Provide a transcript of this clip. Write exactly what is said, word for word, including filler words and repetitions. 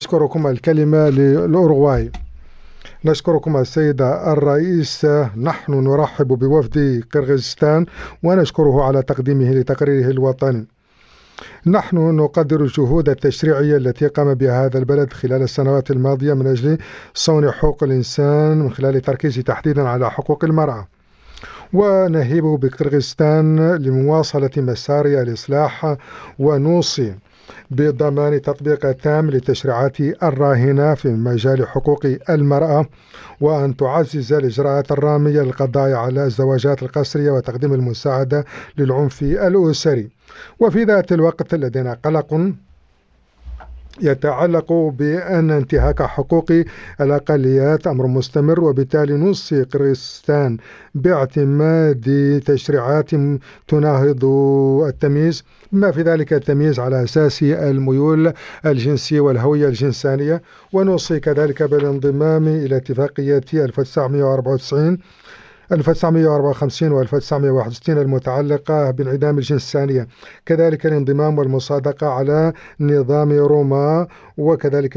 نشكركم الكلمة للأوروغواي. نشكركم السيدة الرئيس. نحن نرحب بوفد قرغيزستان ونشكره على تقديمه لتقريره الوطني. نحن نقدر الجهود التشريعية التي قام بها هذا البلد خلال السنوات الماضية من أجل صون حقوق الإنسان من خلال التركيز تحديدا على حقوق المرأة، ونهيب بقرغيزستان لمواصلة مسار الإصلاح، ونوصي بضمان تطبيق تام للتشريعات الراهنة في مجال حقوق المرأة، وأن تعزز الإجراءات الرامية للقضاء على الزواجات القسرية وتقديم المساعدة للعنف الأسري. وفي ذات الوقت لدينا قلق يتعلق بأن انتهاك حقوق الأقليات أمر مستمر، وبالتالي نوصي قرغيزستان باعتماد تشريعات تناهض التمييز، بما في ذلك التمييز على أساس الميول الجنسي والهوية الجنسانية. ونوصي كذلك بالانضمام إلى اتفاقية ألف وتسعمائة وأربعة وتسعين ألف وتسعمائة وأربعة وخمسين و ألف وتسعمائة وواحد وستين المتعلقة بانعدام الجنسانية، كذلك الانضمام والمصادقة على نظام روما، وكذلك